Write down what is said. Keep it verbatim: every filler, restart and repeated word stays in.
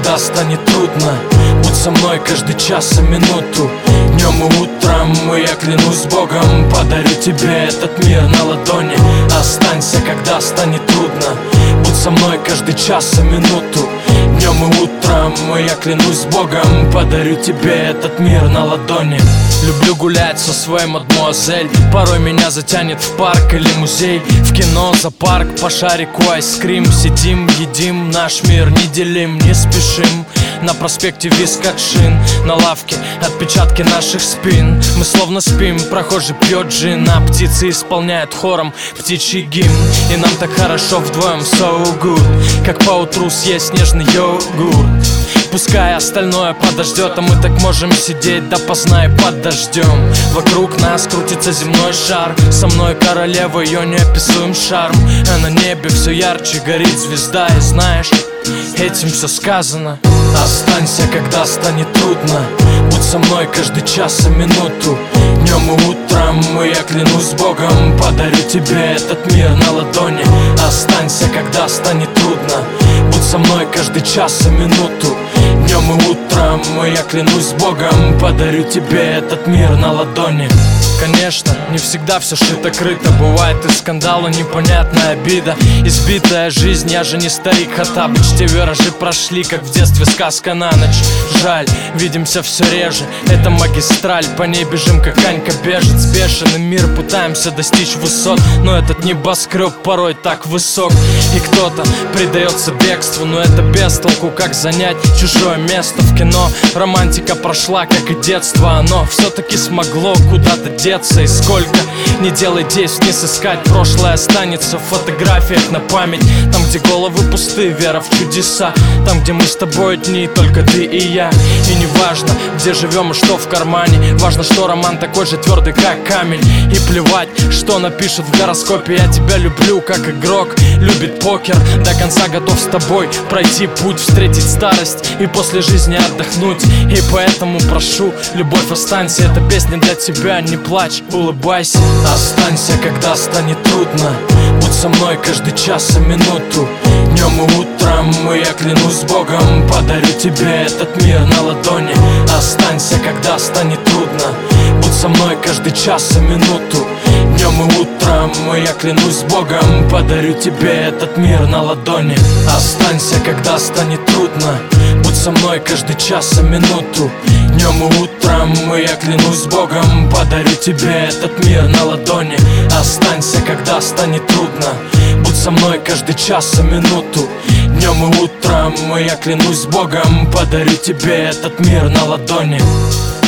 когда станет трудно, будь со мной каждый час и минуту. Днем и утром, и я клянусь Богом, подарю тебе этот мир на ладони. Останься, когда станет трудно, будь со мной каждый час и минуту. Днем и утром, и я клянусь Богом, подарю тебе этот мир на ладони. Люблю гулять со своей мадмуазель, порой меня затянет в парк или музей, в кино, зоопарк, по шарику айскрим. Сидим, едим, наш мир не делим, не спешим. На проспекте виск от шин, на лавке отпечатки наших спин. Мы словно спим, прохожий пьет джин, а птицы исполняют хором птичий гимн. И нам так хорошо вдвоем, so good, как поутру съесть нежный йогурт. Пускай остальное подождет, а мы так можем сидеть допоздна и под дождем. Вокруг нас крутится земной шар, со мной королева, ее неописуем шарм. А на небе все ярче горит звезда, и знаешь, этим все сказано. Останься, когда станет трудно, будь со мной каждый час и минуту. Днем и утром, и я клянусь Богом, подарю тебе этот мир на ладони. Останься, когда станет трудно, будь со мной каждый час и минуту. Днем и утром, и я клянусь Богом, подарю тебе этот мир на ладони. Конечно, не всегда все шито-крыто, бывает и скандал, и непонятная обида. Избитая жизнь, я же не старик Хаттабыч, те виражи прошли, как в детстве сказка на ночь. Жаль, видимся все реже, это магистраль, по ней бежим, как Анька-бежец. Бешеный мир, пытаемся достичь высот, но этот небоскреб порой так высок. И кто-то предается бегству, но это без толку, как занять чужое место в кино. Романтика прошла, как и детство, оно все-таки смогло куда-то деться. И сколько не делай действий, не сыскать, прошлое останется в фотографиях на память. Там, где головы пусты, вера в чудеса, там, где мы с тобой одни, только ты и я. И не важно, где живем и что в кармане, важно, что роман такой же твердый, как камень. И плевать, что напишут в гороскопе, я тебя люблю, как игрок любит покер. До конца готов с тобой пройти путь, встретить старость и после жизни отдохнуть. И поэтому прошу, любовь, останься, эта песня для тебя, не плачь, улыбайся. Останься, когда станет трудно, будь со мной каждый час и минуту. Днем и утром, и я клянусь Богом, подарю тебе этот мир на ладони. Останься, когда станет трудно, будь со мной каждый час и минуту. Днем и утром, и я клянусь Богом, подарю тебе этот мир на ладони. Останься, когда станет трудно, будь со мной каждый час и минуту. Днем и утром, и я клянусь Богом, подарю тебе этот мир на ладони. Останься, когда станет трудно, будь со мной каждый час и минуту. Днем и утром, и я клянусь Богом, подарю тебе этот мир на ладони.